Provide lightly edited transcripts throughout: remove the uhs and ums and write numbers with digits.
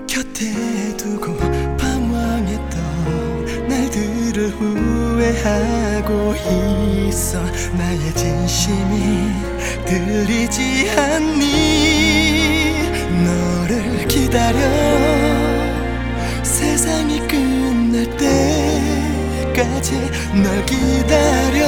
곁에 두고 방황했던 날들을 후회하고 있어. 나의 진심이 들리지 않니? 너를 기다려 세상이 끝날 때까지 널 기다려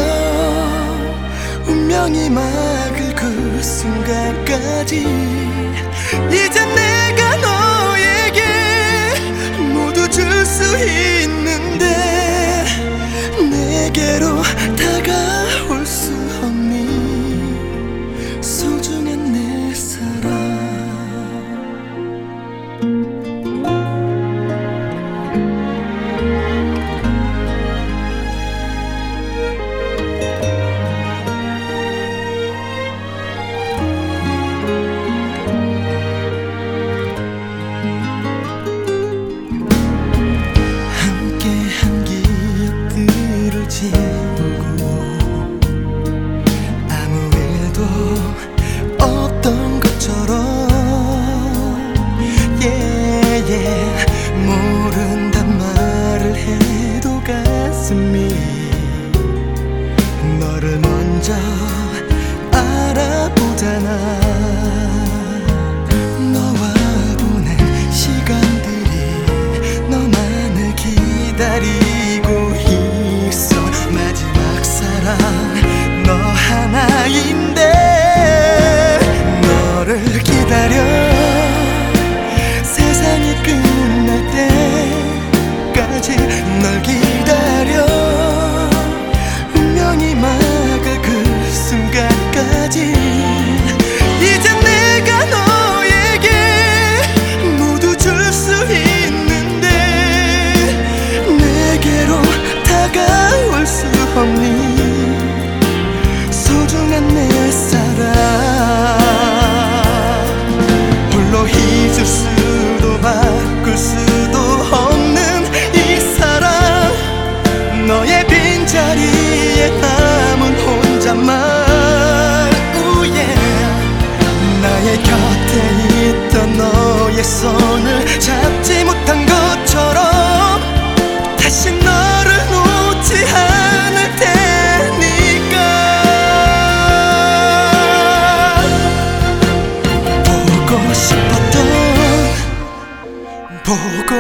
운명이 막을 그 순간까지 이제 내가 너에게 모두 줄 수 있는데 내게로 다가올 수 없니 소중한 내 사랑. 아무 일도 없던 것처럼 모른단 말을 해도 가슴이 너를 먼저 알아보잖아. 너와 보낸 시간들이 너만을 기다리고 있어. 마지막 사랑 너 하나인데 너를 기다려 세상이 끝날 때까지 널 기다려 운명이 막을 그 순간까지 이제 내가 너에게 모두 줄 수 있는데 내게로 다가올 수 없니 소중한 내 사랑. 홀로 잊을 수도 바꿀 수도 없는 이 사랑 너의 빈자리에 남은 혼잣말. 나의 곁에 있던 너의 손을 잡지 못한 것처럼 다시 너를 놓지 않을 테니까. 보고 싶었던 보고